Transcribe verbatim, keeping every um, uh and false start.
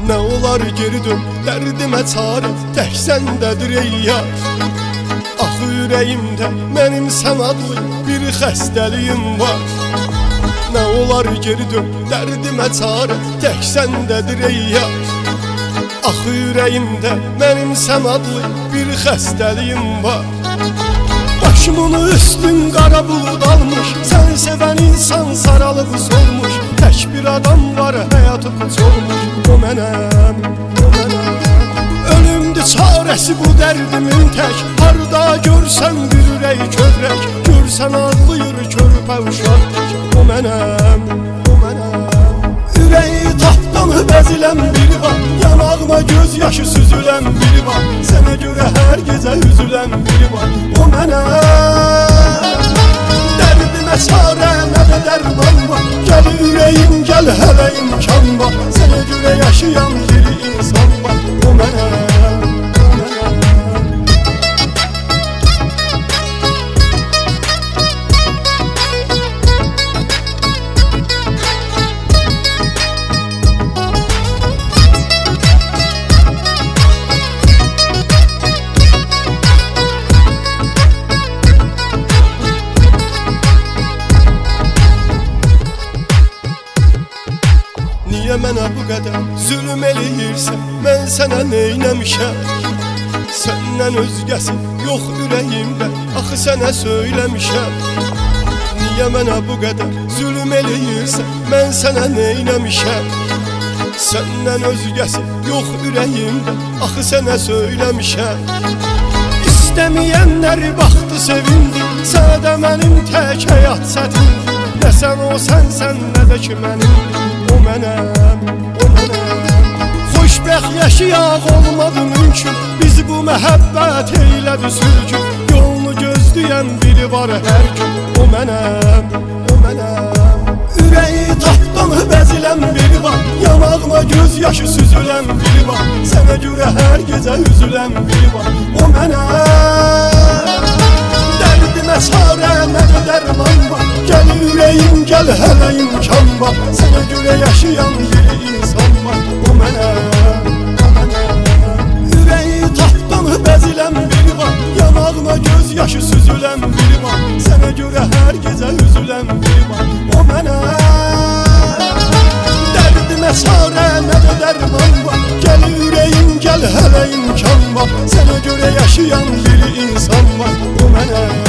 Nə olar geri dön, dərdimə çarə tək səndədir ey yar. Axı ürəyimdə mənim sən adlı bir xəstəliyim var. Nə olar geri dön, dərdimə çarə tək səndədir ey yar. Axı ürəyimdə mənim sən adlı bir xəstəliyim var. Başımın üstün qara bulud almış, sən sevən insan saralıb solmuş. Tək bir adam var həyatı puç olmuş, o mənəm, o mənəm. Ölümdür çarəsi bu dərdimin tək, harda görsən bir ürək kövrək. Görsən ağlayır körpə uşaq tək, o mənəm, o mənəm. Ürəyi tapdan bəzilən biri var, yanağıma göz yaşı süzülən biri var. Sənə görə hər gecə üzülən biri var, o mənəm. Dərdimə çarə nə də dərman var, gəl ürəyim gəl hələ imkan var. Sənə görə yaşayan bir insan var, o mənəm, o mənəm. Niyə mənə bu qədər zülm eləyirsən, mən sənə neynəmişəm? Səndən özgəsi yox ürəyimdə, axı sənə söyləmişəm. Niyə mənə bu qədər zülm eləyirsən, mən sənə neynəmişəm? Səndən özgəsi yox ürəyimdə, axı sənə söyləmişəm. İstəməyənlər baxdı sevindi, sədə mənim tək həyat çətindir. Nə sən o sənsən, nə də ki mənim, o mənəm, o mənəm. Xoşbəxt yaşayaq olmadı mümkün, bizi bu məhəbbət eylədi sürgün. Yolunu gözləyən biri var hər gün, o mənəm, o mənəm. Ürəyi tapdan bəzilən biri var, yanağıma göz yaşı süzülən biri var. Sənə görə hər gecə üzülən biri var, o mənəm. Dərdimə çarə nə də dərman var, gəl ürəyim gəl hələ imkan var. Sənə görə yaşayan bir insan var, o mənəm, o mənəm. Ürəyi tapdan bəzilən biri var, yanağına göz yaşı süzülən biri var. Sənə görə hər gecə üzülən biri var, o mənəm. Dərdimə çarə nə də dərman var, gəl ürəyim gəl hələ imkan var. Sənə görə yaşayan bir insan var, o mənəm.